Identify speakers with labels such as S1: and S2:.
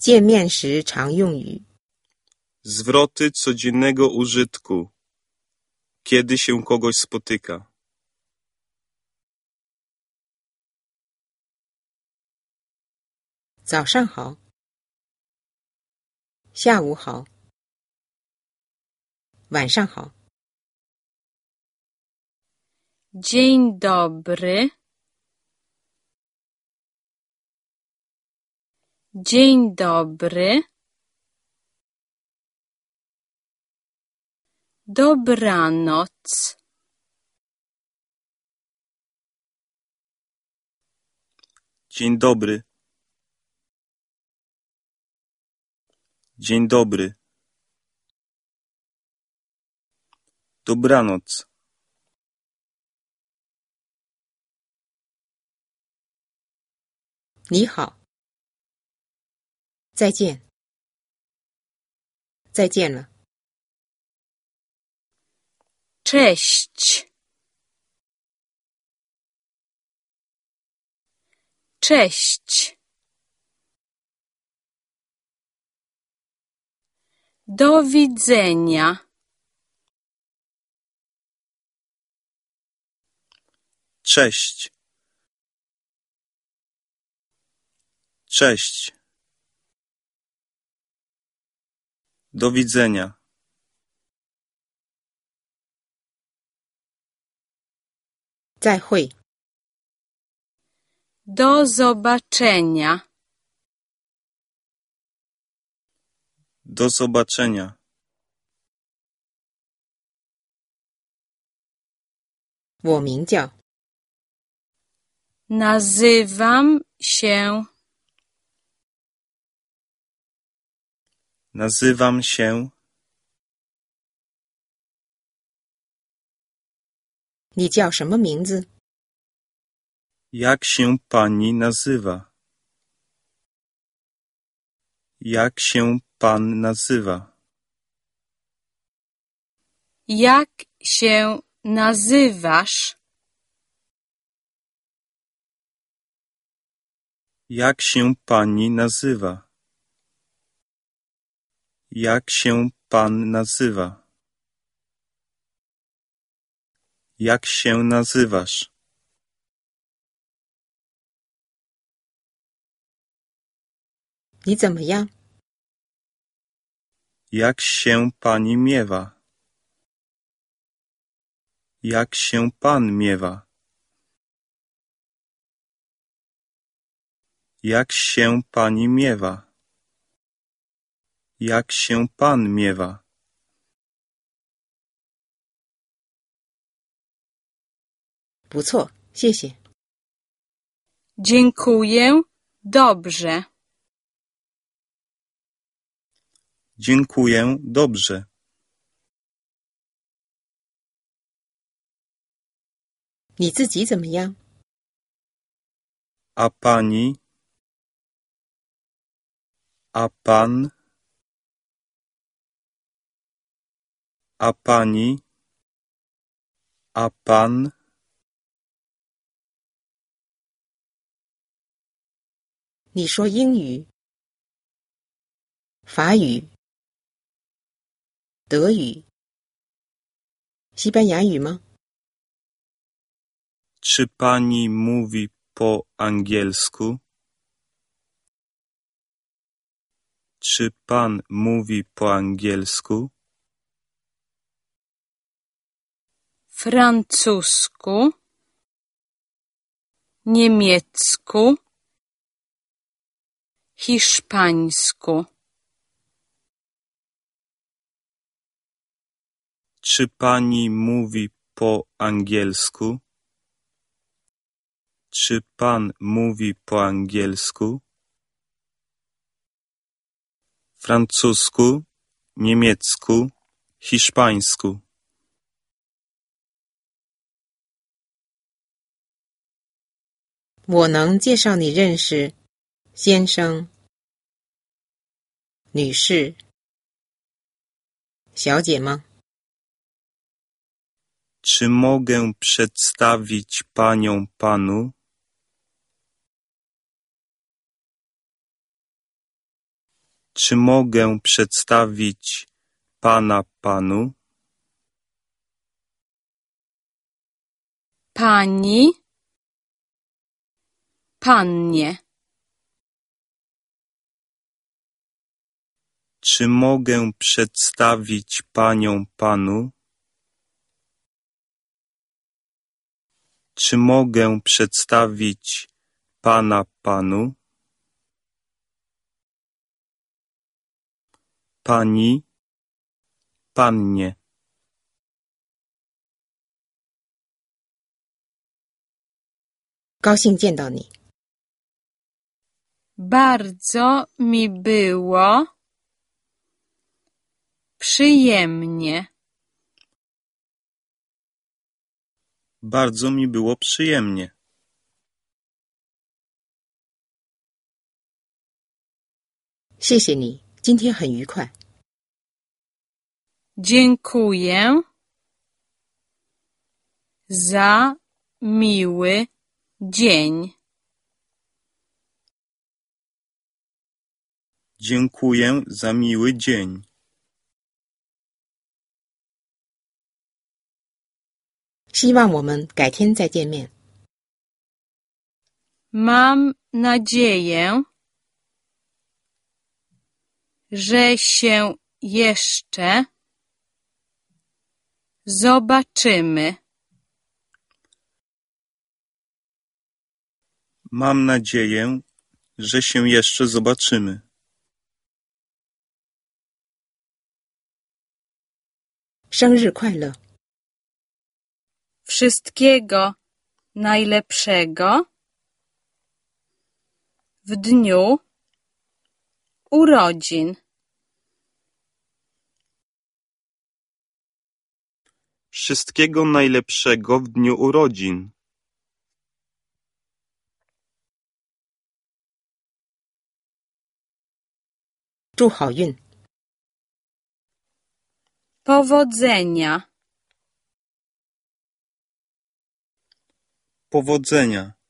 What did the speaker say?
S1: 见面时常用语
S2: Zwroty codziennego użytku. Kiedy się kogoś spotyka.
S1: 早上好下午好晚上好
S3: Dzień dobry. Dzień dobry. Dobranoc.
S2: Dzień dobry. Dzień dobry. Dobranoc.
S1: 你好再见再见了
S3: Cześć. Cześć. Do widzenia.
S2: Cześć. Cześć. Do widzenia.
S1: 再会
S3: Do zobaczenia.
S2: Do zobaczenia.
S1: 我名叫
S3: Nazywam się.
S2: Nazywam się.
S1: 你叫什么名字
S2: Jak się pani nazywa? Jak się pan nazywa?
S3: Jak się nazywasz?
S2: Jak się pani nazywa? Jak się pan nazywa? Jak się nazywasz?
S1: 你怎么样
S2: Jak się pani miewa? Jak się pan miewa? Jak się pani miewa? Jak się pan miewa?
S1: 不错谢谢
S3: Dziękuję. Dobrze.
S2: Dziękuję, dobrze.
S1: 你自己怎么样
S2: A pani? A pan? A pani? A pan?
S1: 你说英语法语德语西班牙语吗
S2: Czy pani mówi po angielsku? Czy pan mówi po angielsku?
S3: Francusku. Niemiecku. Hiszpańsku.
S2: Czy pani mówi po angielsku? Czy pan mówi po angielsku? Francusku, niemiecku, hiszpańsku.
S1: 我能介绍你认识先生女士小姐吗
S2: Czy mogę przedstawić panią panu? Czy mogę przedstawić pana panu?
S3: Pani, pannie.
S2: Czy mogę przedstawić panią panu? Czy mogę przedstawić pana panu? Pani, pannie.
S1: 高兴见到你。
S3: Bardzo mi było przyjemnie.
S2: Bardzo mi było przyjemnie.
S1: 谢谢你，今天很愉快。
S3: Dziękuję za miły dzień.
S2: Dziękuję za miły dzień.
S1: 希望我们改天再见面。
S3: Mam nadzieję, że się jeszcze zobaczymy.
S2: Mam nadzieję, że się jeszcze zobaczymy.
S1: 生日快乐！
S3: Wszystkiego najlepszego w dniu urodzin.
S2: Wszystkiego najlepszego w dniu urodzin.
S1: 祝好运！
S3: Powodzenia.
S2: Powodzenia.